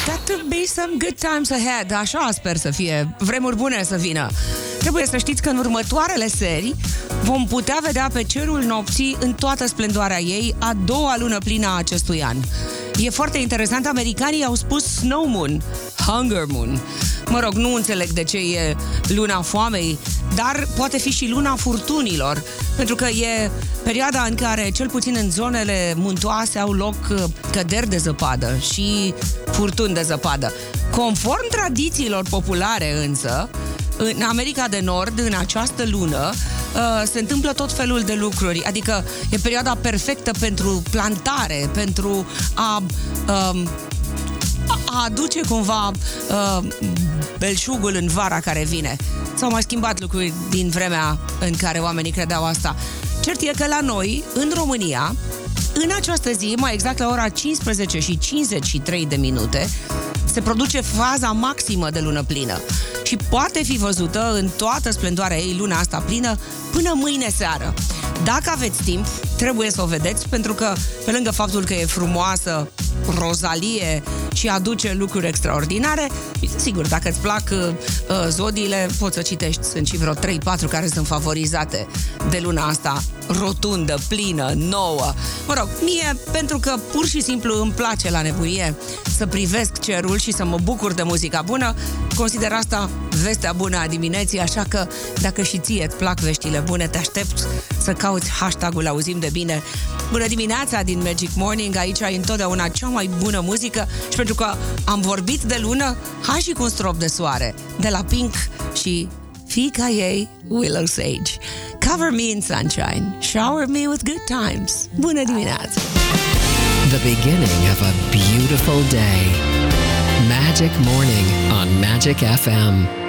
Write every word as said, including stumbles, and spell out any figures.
Got to be some good times ahead. Așa sper să fie. Vremuri bune să vină. Trebuie să știți că în următoarele seri vom putea vedea pe cerul nopții în toată splendoarea ei a doua lună plină a acestui an. E foarte interesant, americanii au spus Snow Moon, Hunger Moon. Mă rog, nu înțeleg de ce e luna foamei, dar poate fi și luna furtunilor, pentru că e perioada în care, cel puțin în zonele muntoase, au loc căderi de zăpadă și furtuni de zăpadă. Conform tradițiilor populare însă, în America de Nord, în această lună, se întâmplă tot felul de lucruri. Adică e perioada perfectă pentru plantare, pentru a, a aduce cumva belșugul în vara care vine. S-au mai schimbat lucruri din vremea în care oamenii credeau asta. Cert e că la noi, în România, în această zi, mai exact la ora cincisprezece și cincizeci și trei de minute, se produce faza maximă de lună plină și poate fi văzută în toată splendoarea ei luna asta plină până mâine seară. Dacă aveți timp, trebuie să o vedeți, pentru că, pe lângă faptul că e frumoasă, rozalie și aduce lucruri extraordinare, sigur, dacă îți plac uh, zodiile, poți să citești, sunt și vreo trei patru care sunt favorizate de luna asta, rotundă, plină, nouă. Mă rog, mie, pentru că pur și simplu îmi place la nebunie să privesc cerul și să mă bucur de muzica bună, consider asta vestea bună a dimineții, așa că dacă și ție îți plac veștile bune, te aștept să cauți hashtagul Auzim de Bine. Bună dimineața din Magic Morning, aici ai întotdeauna cea mai bună muzică și pentru că am vorbit de lună, hai și cu un strop de soare de la Pink și fiica ei, Willow Sage. Cover me in sunshine, shower me with good times. Bună dimineața! The beginning of a beautiful day. Magic Morning on Magic F M.